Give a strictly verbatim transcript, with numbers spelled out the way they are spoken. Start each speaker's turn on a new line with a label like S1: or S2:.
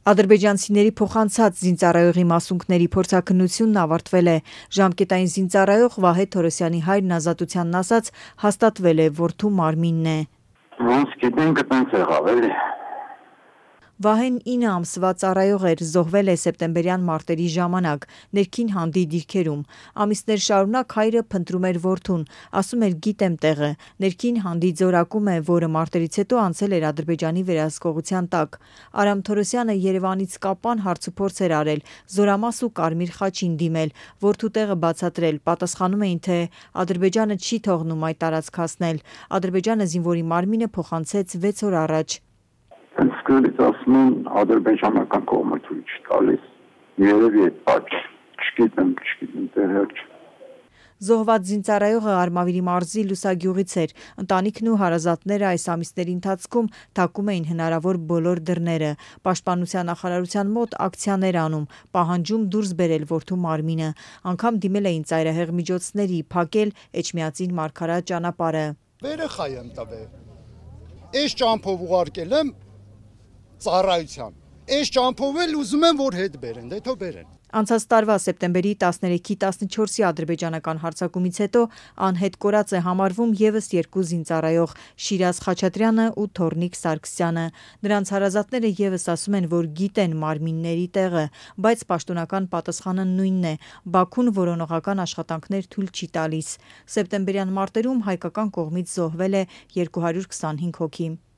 S1: Ադրբեջանցիների փոխանցած զինծառայողի մասունքների փորձաքննությունն ավարտվել է։ Ժամկետային զինծառայող Վահե Թորոսյանի հայրն Ազատությանն ասաց, հաստատվել է որդու մարմինն է։
S2: Ոնց գիտենք, այդպես եղավ էլի։
S1: Վահեն ինը ամսվա ծառայող էր, զոհվել է սեպտեմբերյան մարտերի ժամանակ, ներքին հանդի դիրքերում։ Ամիսներ շարունակ հայրը փնտրում էր որդուն, ասում էր գիտեմ տեղը։ Ներքին հանդի ձորակում է, որը մարտերից հետո անցել էր Ադրբեջանի վերահսկողության տակ։ Արամ Թորոսյանը Երևանից կապան հարցուփորձ էր արել, Զորամաս ու Կարմիր խաչին դիմել, որդու տեղը բացատրել, պատասխանում էին, թե Ադրբեջանը չի թողնում այդ տարածք հասնել։ Ադրբեջանը զինվորի մարմինը փոխանցեց վեց օր առաջ։
S2: Սկզբից ասում են ադրբեջանական կողմը թույլ չի տալիս։ Երևի է պատճ, չգիտեմ, չգիտեմ, տեղյակ չեմ։
S1: Զոհված զինծառայողը Արմավիրի մարզի Լուսագյուղից էր։ Ընտանիքն ու հարազատները այս ամիսների ընթացքում թակում էին հնարավոր բոլոր դռները։ Պաշտպանության նախարարության մոտ ակցիաներ անում, պահանջում դուրս բերել որդու մարմինը։ Անգամ դիմել էին ծայրահեղ միջոցների, փակել Էջմիածին Մարգարատ ճանապարհը։
S3: Երեխա եմ տվել։ Այս ճամփով ուղարկել եմ ծառայության։ Այս ճամփով էլ ուզում եմ որ հետ բերեն, դե թո բերեն։
S1: Անցած տարվա սեպտեմբերի տասներեքի տասնչորսի ադրբեջանական հարձակումից հետո անհետ կորած է համարվում ևս երկու զինծառայող՝ Շիրազ Խաչատրյանը ու Թորնիկ Սարգսյանը։ Նրանց հարազատները ևս ասում են, որ գիտեն մարմինների տեղը, բայց պաշտոնական պատասխանը նույնն է՝ Բաքուն որոնողական աշխատանքներ թույլ չի տալիս։ Սեպտեմբերյան մարտերում հայկական կողմից զոհվել է երկու հարյուր քսանհինգ հոգի։